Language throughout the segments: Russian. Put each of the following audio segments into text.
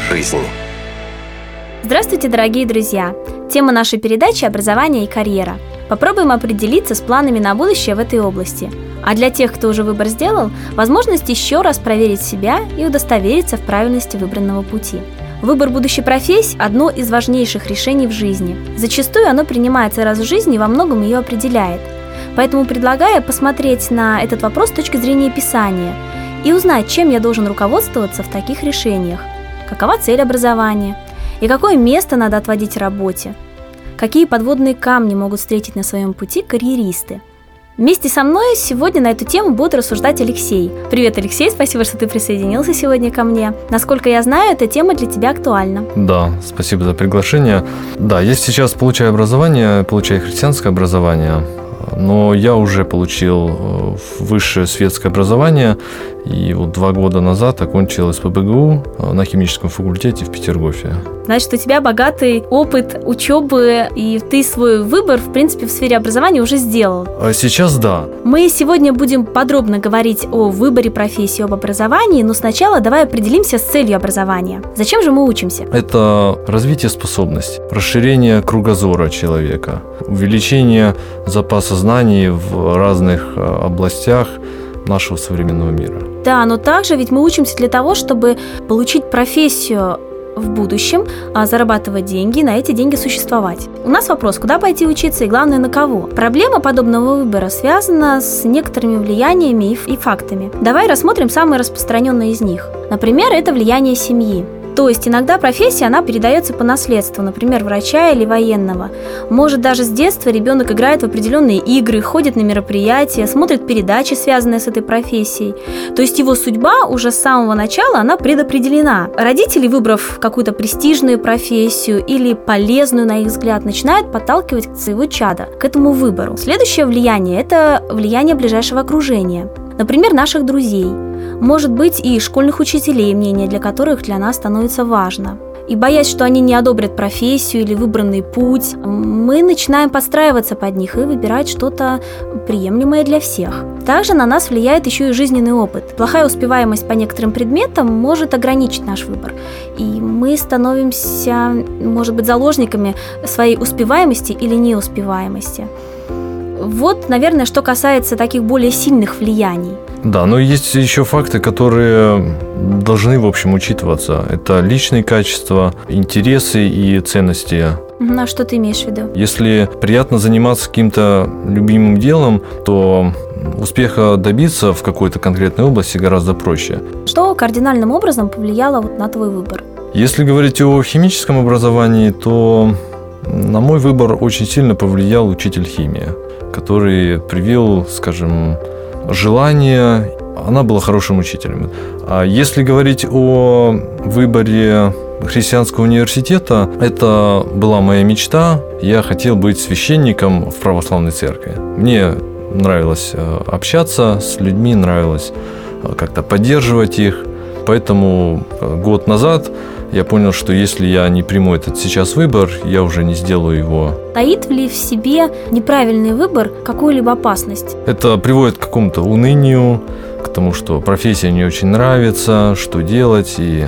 жизнь. Здравствуйте, дорогие друзья! Тема нашей передачи – образование и карьера. Попробуем определиться с планами на будущее в этой области. А для тех, кто уже выбор сделал, возможность еще раз проверить себя и удостовериться в правильности выбранного пути. Выбор будущей профессии – одно из важнейших решений в жизни. Зачастую оно принимается раз в жизни и во многом ее определяет. Поэтому предлагаю посмотреть на этот вопрос с точки зрения Писания и узнать, чем я должен руководствоваться в таких решениях. Какова цель образования? И какое место надо отводить работе? Какие подводные камни могут встретить на своем пути карьеристы? Вместе со мной сегодня на эту тему будет рассуждать Алексей. Привет, Алексей, спасибо, что ты присоединился сегодня ко мне. Насколько я знаю, эта тема для тебя актуальна. Да, спасибо за приглашение. Да, я сейчас получаю христианское образование, но я уже получил высшее светское образование, и вот 2 года назад окончил СПбГУ на химическом факультете в Петергофе. Значит, у тебя богатый опыт учебы, и ты свой выбор, в принципе, в сфере образования уже сделал. А сейчас да. Мы сегодня будем подробно говорить о выборе профессии, об образовании, но сначала давай определимся с целью образования. Зачем же мы учимся? Это развитие способностей, расширение кругозора человека, увеличение запаса знаний в разных областях нашего современного мира. Да, но также ведь мы учимся для того, чтобы получить профессию в будущем, зарабатывать деньги, на эти деньги существовать. У нас вопрос, куда пойти учиться и, главное, на кого? Проблема подобного выбора связана с некоторыми влияниями и фактами. Давай рассмотрим самые распространенные из них. Например, это влияние семьи. То есть иногда профессия, она передается по наследству, например, врача или военного. Может, даже с детства ребенок играет в определенные игры, ходит на мероприятия, смотрит передачи, связанные с этой профессией. То есть его судьба уже с самого начала, она предопределена. Родители, выбрав какую-то престижную профессию или полезную, на их взгляд, начинают подталкивать своего чада к этому выбору. Следующее влияние – это влияние ближайшего окружения. Например, наших друзей. Может быть, и школьных учителей, мнение для которых для нас становится важно. И боясь, что они не одобрят профессию или выбранный путь, мы начинаем подстраиваться под них и выбирать что-то приемлемое для всех. Также на нас влияет еще и жизненный опыт. Плохая успеваемость по некоторым предметам может ограничить наш выбор. И мы становимся, может быть, заложниками своей успеваемости или неуспеваемости. Вот, наверное, что касается таких более сильных влияний. Да, но есть еще факты, которые должны, в общем, учитываться. Это личные качества, интересы и ценности. А что ты имеешь в виду? Если приятно заниматься каким-то любимым делом, то успеха добиться в какой-то конкретной области гораздо проще. Что кардинальным образом повлияло на твой выбор? Если говорить о химическом образовании, то на мой выбор очень сильно повлиял учитель химии, который привил, скажем, желание. Она была хорошим учителем. А если говорить о выборе христианского университета, это была моя мечта. Я хотел быть священником в православной церкви. Мне нравилось общаться с людьми, нравилось как-то поддерживать их. Поэтому год назад я понял, что если я не приму этот сейчас выбор, я уже не сделаю его. Таит ли в себе неправильный выбор какую-либо опасность? Это приводит к какому-то унынию, к тому, что профессия не очень нравится, что делать, и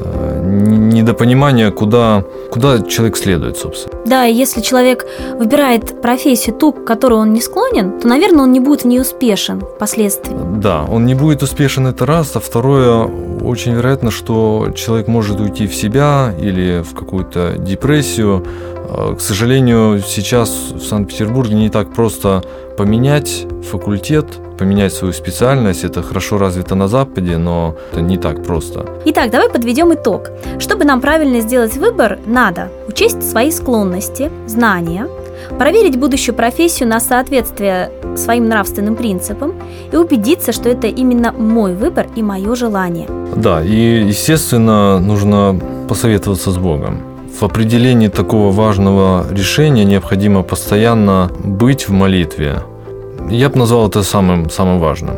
недопонимание, куда человек следует, собственно. Да, и если человек выбирает профессию, ту, к которой он не склонен, то, наверное, он не будет в ней успешен впоследствии. Да, он не будет успешен, это раз. А второе, очень вероятно, что человек может уйти в себя или в какую-то депрессию. К сожалению, сейчас в Санкт-Петербурге не так просто поменять факультет, поменять свою специальность. Это хорошо развито на Западе, но это не так просто. Итак, давай подведем итог. Чтобы нам правильно сделать выбор, надо учесть свои склонности, знания, проверить будущую профессию на соответствие своим нравственным принципам и убедиться, что это именно мой выбор и мое желание. Да, и, естественно, нужно посоветоваться с Богом. В определении такого важного решения необходимо постоянно быть в молитве. Я бы назвал это самым важным.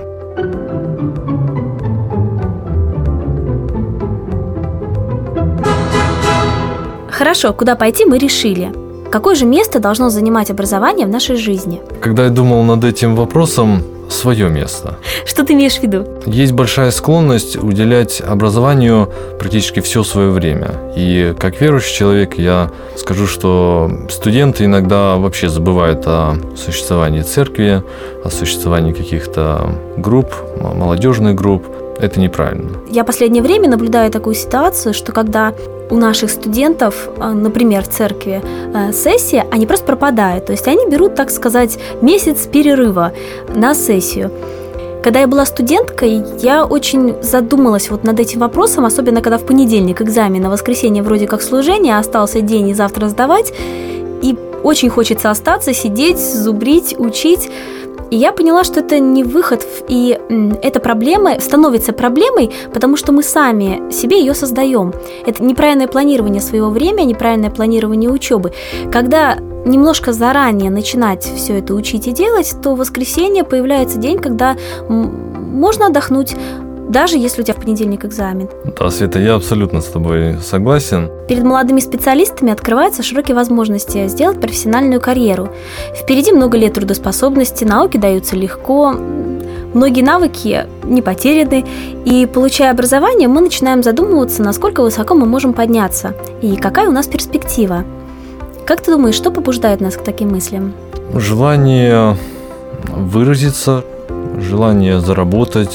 Хорошо, куда пойти мы решили. Какое же место должно занимать образование в нашей жизни? Когда я думал над этим вопросом, свое место. Что ты имеешь в виду? Есть большая склонность уделять образованию практически все свое время. И как верующий человек я скажу, что студенты иногда вообще забывают о существовании церкви, о существовании каких-то групп, молодежных групп. Это неправильно. Я в последнее время наблюдаю такую ситуацию, что когда у наших студентов, например, в церкви сессия, они просто пропадают. То есть они берут, так сказать, месяц перерыва на сессию. Когда я была студенткой, я очень задумалась вот над этим вопросом, особенно когда в понедельник экзамен, а в воскресенье вроде как служение, остался день и завтра сдавать, и очень хочется остаться, сидеть, зубрить, учить. И я поняла, что это не выход, и эта проблема становится проблемой, потому что мы сами себе ее создаем. Это неправильное планирование своего времени, неправильное планирование учебы. Когда немножко заранее начинать все это учить и делать, то в воскресенье появляется день, когда можно отдохнуть, даже если у тебя в понедельник экзамен. Да, Света, я абсолютно с тобой согласен. Перед молодыми специалистами открываются широкие возможности сделать профессиональную карьеру. Впереди много лет трудоспособности, науки даются легко, многие навыки не потеряны, и, получая образование, мы начинаем задумываться, насколько высоко мы можем подняться и какая у нас перспектива. Как ты думаешь, что побуждает нас к таким мыслям? Желание выразиться, желание заработать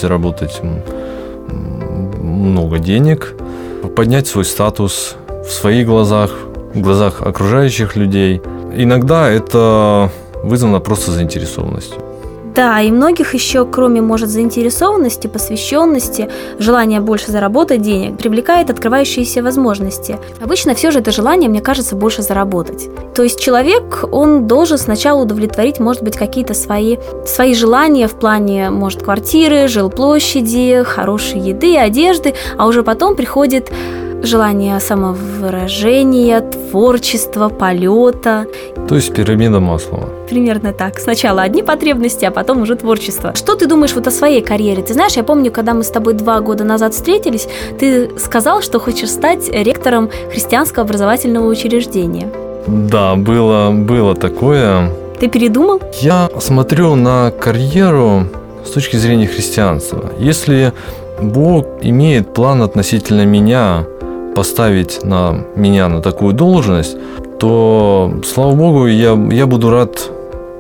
много денег, поднять свой статус в своих глазах, в глазах окружающих людей. Иногда это вызвано просто заинтересованностью. Да, и многих еще, кроме, может, заинтересованности, посвященности, желания больше заработать денег, привлекает открывающиеся возможности. Обычно все же это желание, мне кажется, больше заработать. То есть человек, он должен сначала удовлетворить, может быть, какие-то свои желания в плане, может, квартиры, жилплощади, хорошей еды, одежды, а уже потом приходит желание самовыражения, творчества, полета. То есть пирамида Маслоу. Примерно так. Сначала одни потребности, а потом уже творчество. Что ты думаешь вот о своей карьере? Ты знаешь, я помню, когда мы с тобой 2 года назад встретились, ты сказал, что хочешь стать ректором христианского образовательного учреждения. Да, было такое. Ты передумал? Я смотрю на карьеру с точки зрения христианства. Если Бог имеет план относительно меня, поставить меня на такую должность, то, слава Богу, я буду рад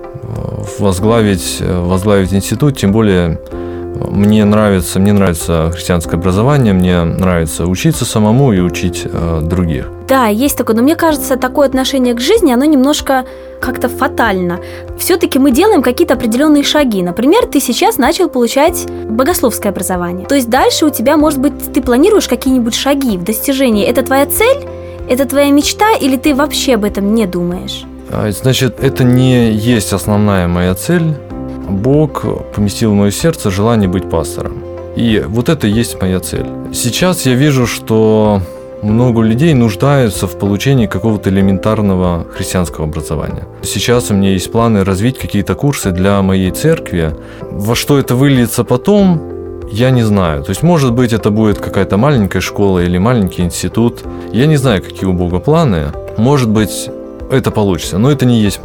возглавить институт, тем более мне нравится христианское образование, мне нравится учиться самому и учить других. Да, есть такое, но мне кажется, такое отношение к жизни, оно немножко как-то фатально. Все-таки мы делаем какие-то определенные шаги. Например, ты сейчас начал получать богословское образование. То есть дальше у тебя, может быть, ты планируешь какие-нибудь шаги в достижении. Это твоя цель? Это твоя мечта? Или ты вообще об этом не думаешь? Значит, это не есть основная моя цель. Бог поместил в мое сердце желание быть пастором. И вот это и есть моя цель. Сейчас я вижу, что много людей нуждаются в получении какого-то элементарного христианского образования. Сейчас у меня есть планы развить какие-то курсы для моей церкви. Во что это выльется потом, я не знаю. То есть, может быть, это будет какая-то маленькая школа или маленький институт. Я не знаю, какие у Бога планы. Может быть, это получится, но это не есть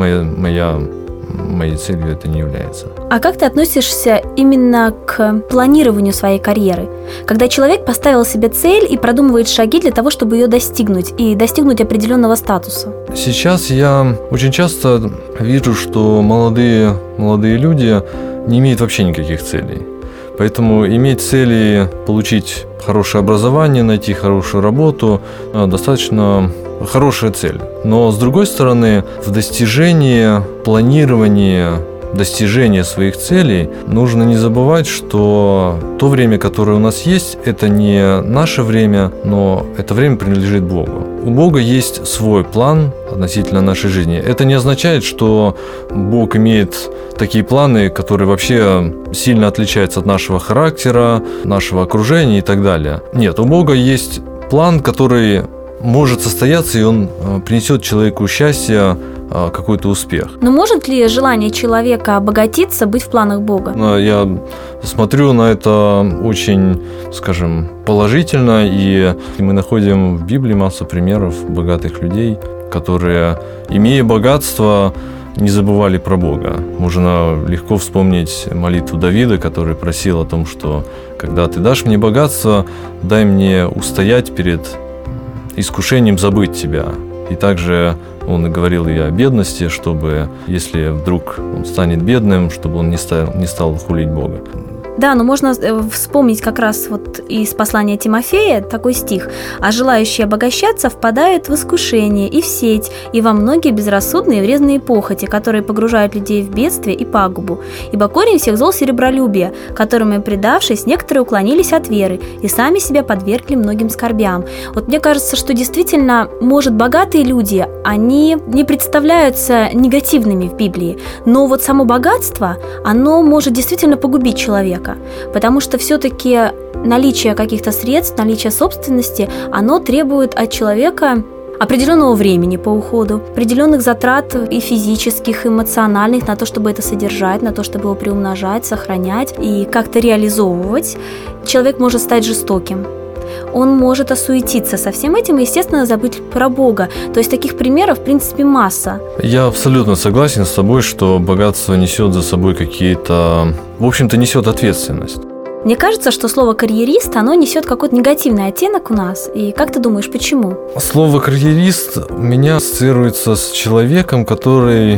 моей целью, это не является. А как ты относишься именно к планированию своей карьеры? Когда человек поставил себе цель и продумывает шаги для того, чтобы ее достигнуть и достигнуть определенного статуса? Сейчас я очень часто вижу, что молодые люди не имеют вообще никаких целей. Поэтому иметь цели получить хорошее образование, найти хорошую работу достаточно хорошая цель. Но с другой стороны, в достижении, планировании, достижения своих целей нужно не забывать, что то время, которое у нас есть, это не наше время, но это время принадлежит Богу. У Бога есть свой план относительно нашей жизни. Это не означает, что Бог имеет такие планы, которые вообще сильно отличаются от нашего характера, нашего окружения и так далее. Нет, у Бога есть план, который может состояться, и он принесет человеку счастье, какой-то успех. Но может ли желание человека обогатиться быть в планах Бога? Я смотрю на это очень, скажем, положительно, и мы находим в Библии массу примеров богатых людей, которые, имея богатство, не забывали про Бога. Можно легко вспомнить молитву Давида, который просил о том, что когда ты дашь мне богатство, дай мне устоять перед искушением забыть тебя. И также он и говорил и о бедности, чтобы, если вдруг он станет бедным, чтобы он не стал хулить Бога. Да, но можно вспомнить как раз вот из послания Тимофея такой стих: «А желающие обогащаться впадают в искушение и в сеть, и во многие безрассудные и вредные похоти, которые погружают людей в бедствие и пагубу. Ибо корень всех зол серебролюбие, которым, предавшись, некоторые уклонились от веры и сами себя подвергли многим скорбям». Вот мне кажется, что действительно, может, богатые люди, они не представляются негативными в Библии, но вот само богатство, оно может действительно погубить человека. Потому что все-таки наличие каких-то средств, наличие собственности, оно требует от человека определенного времени по уходу, определенных затрат и физических, и эмоциональных на то, чтобы это содержать, на то, чтобы его приумножать, сохранять и как-то реализовывать. Человек может стать жестоким. Он может осуетиться со всем этим и, естественно, забыть про Бога. То есть таких примеров, в принципе, масса. Я абсолютно согласен с тобой, что богатство несет за собой какие-то... В общем-то, несет ответственность. Мне кажется, что слово «карьерист», оно несет какой-то негативный оттенок у нас. И как ты думаешь, почему? Слово «карьерист» у меня ассоциируется с человеком, который,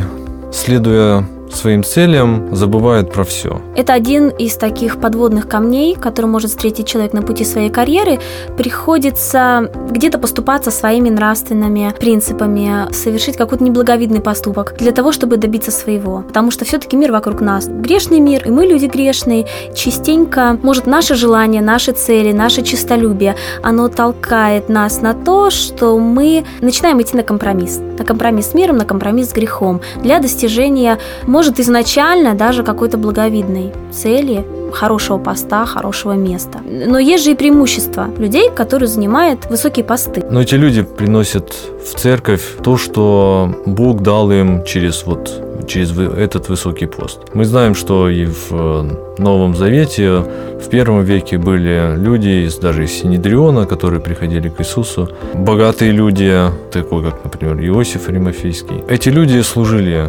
следуя своим целям, забывает про все. Это один из таких подводных камней, который может встретить человек на пути своей карьеры. Приходится где-то поступаться своими нравственными принципами, совершить какой-то неблаговидный поступок для того, чтобы добиться своего. Потому что все-таки мир вокруг нас грешный мир, и мы люди грешные. Частенько, может, наше желание, наши цели, наше честолюбие, оно толкает нас на то, что мы начинаем идти на компромисс. На компромисс с миром, на компромисс с грехом для достижения, может, изначально даже какой-то благовидной цели, хорошего поста, хорошего места. Но есть же и преимущества людей, которые занимают высокие посты. Но эти люди приносят в церковь то, что Бог дал им через этот высокий пост. Мы знаем, что и в Новом Завете в первом веке были люди, даже из Синедриона, которые приходили к Иисусу. Богатые люди, такой как, например, Иосиф Аримафейский. Эти люди служили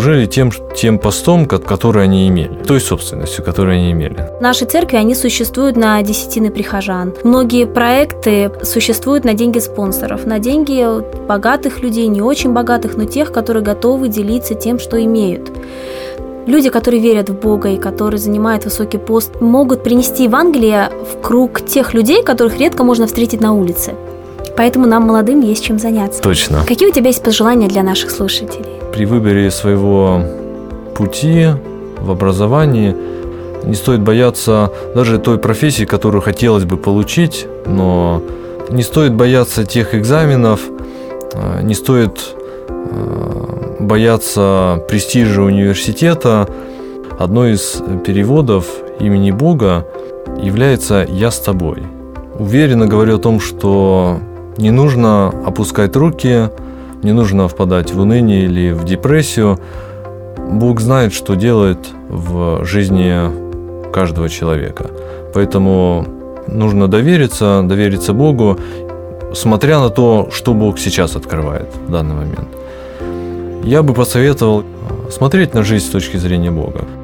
тем постом, который они имели, той собственностью, которую они имели. Наши церкви, они существуют на десятины прихожан. Многие проекты существуют на деньги спонсоров, на деньги богатых людей, не очень богатых, но тех, которые готовы делиться тем, что имеют. Люди, которые верят в Бога и которые занимают высокий пост, могут принести Евангелие в круг тех людей, которых редко можно встретить на улице. Поэтому нам, молодым, есть чем заняться. Точно. Какие у тебя есть пожелания для наших слушателей? При выборе своего пути в образовании не стоит бояться даже той профессии, которую хотелось бы получить, но не стоит бояться тех экзаменов, не стоит бояться престижа университета. Одной из переводов имени Бога является «Я с тобой». Уверенно говорю о том, что не нужно опускать руки, не нужно впадать в уныние или в депрессию. Бог знает, что делает в жизни каждого человека. Поэтому нужно довериться Богу, смотря на то, что Бог сейчас открывает в данный момент. Я бы посоветовал смотреть на жизнь с точки зрения Бога.